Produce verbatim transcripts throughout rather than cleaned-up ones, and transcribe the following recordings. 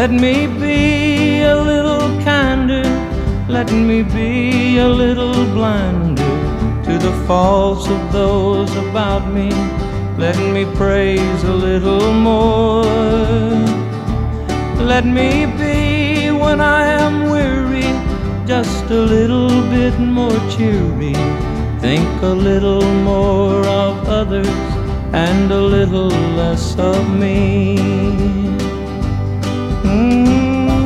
Let me be a little kinder, let me be a little blinder to the faults of those about me. Let me praise a little more. Let me be, when I am weary, just a little bit more cheery. Think a little more of others and a little less of me. Mm-hmm.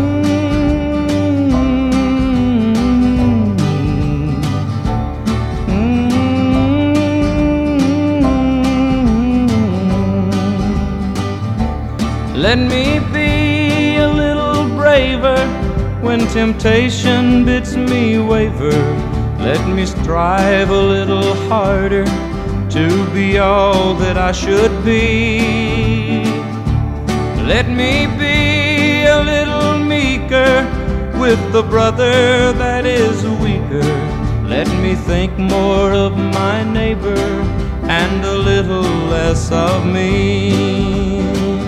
Let me be a little braver when temptation bids me waver. Let me strive a little harder to be all that I should be. Let me be a little meeker with the brother that is weaker. Let me think more of my neighbor and a little less of me.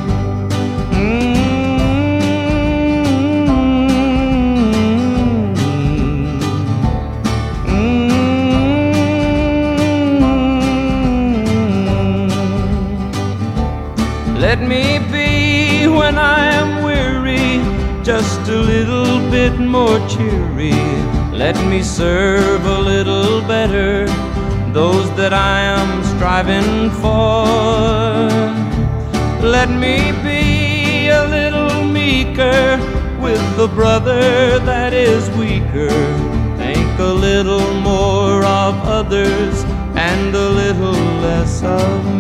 Let me be, when I am weary, just a little bit more cheery. Let me serve a little better those that I am striving for. Let me be a little meeker with the brother that is weaker. Think a little more of others and a little less of me.